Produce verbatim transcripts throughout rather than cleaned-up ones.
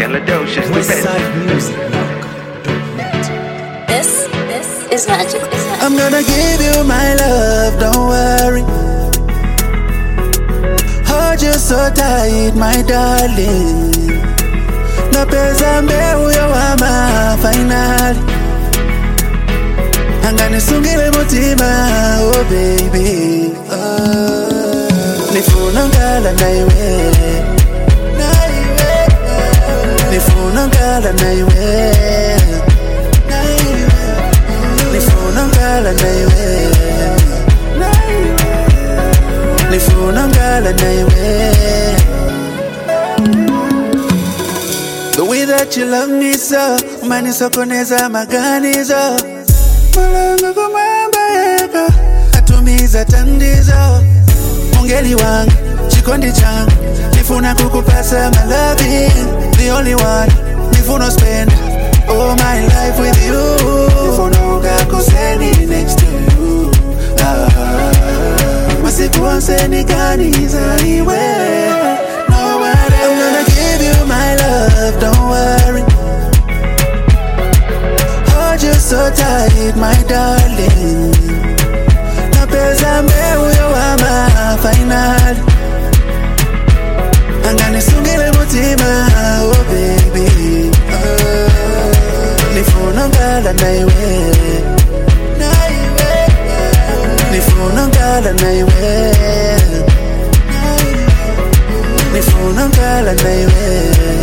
Galladocious, the best. This, this is magic. Is magic. I'm gonna give you my love, don't worry. Hold you so tight, my darling. No pesa mbeu yo wama finally. Angani sungile mutima, oh baby. Oh. Nifuna ngala na iwe. Nifuna ngala na iwe. Nifuna ngala na iwe. Nifuna ngala na iwe. The way that you love me so, mani sokoneza maganizo. Malanga kumamba yeka, atumiza tandizo. Mungeli wangu, chikondi changu, nifuna kukupasa my loving. The only one, nifuna spend all my life with you. Nifuna uga kuseni next to you. Ah, masiku anseni ganiza iwe. I'm gonna give you my love, don't worry. Hold you so tight, my darling. Na pesa mbeu yo wama finally. Angani sungile mutima, oh baby. Oh, nifuna ngala na iwe. Nifuna ngala na iwe. Nifuna ngala na iwe.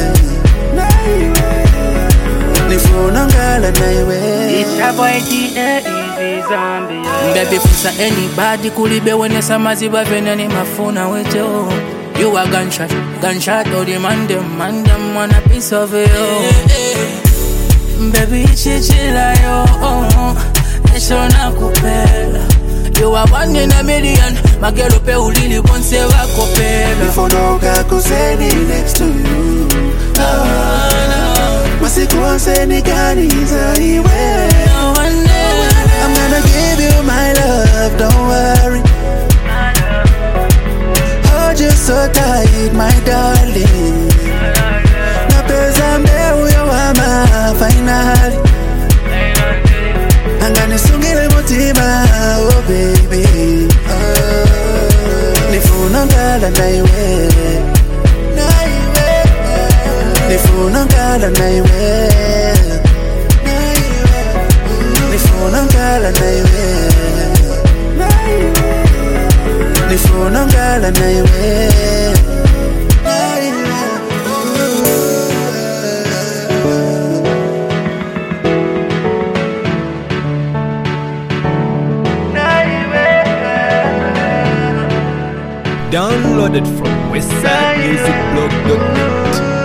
Nifuna ngala na iwe. It's a boy G A Easy Zombie. Baby fusa anybody kulibe wene samaziba vene ni mafuna wecho. You a gunshot, gunshot or the man them, man them want a piece of you. Baby chichila yo, neshona kupela. You are one in a million, magelo pe ulili bonse wako pela. Nifuna uga kuseni next to you. Oh, masiku anseni ganiza iwe. I'm gonna give you my love, don't worry. Hold you so tight, my darling. Na pesa mbeu yo wama finally. Angani sungile mutima, oh baby. Oh, nifuna ngala na iwe. Nifuna ngala na iwe. Nifuna ngala na iwe. Nifuna ngala na iwe. Downloaded from westside music blog dot net.